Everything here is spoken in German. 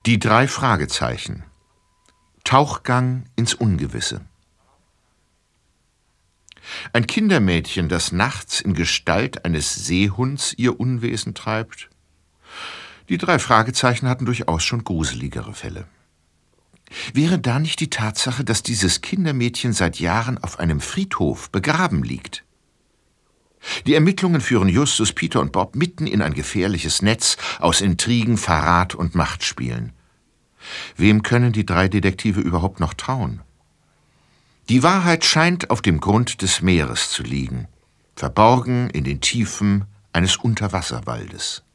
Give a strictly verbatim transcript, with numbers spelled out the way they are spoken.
Die drei Fragezeichen. Tauchgang ins Ungewisse. Ein Kindermädchen, das nachts in Gestalt eines Seehunds ihr Unwesen treibt? Die drei Fragezeichen hatten durchaus schon gruseligere Fälle. Wäre da nicht die Tatsache, dass dieses Kindermädchen seit Jahren auf einem Friedhof begraben liegt? Die Ermittlungen führen Justus, Peter und Bob mitten in ein gefährliches Netz aus Intrigen, Verrat und Machtspielen. Wem können die drei Detektive überhaupt noch trauen? Die Wahrheit scheint auf dem Grund des Meeres zu liegen, verborgen in den Tiefen eines Unterwasserwaldes.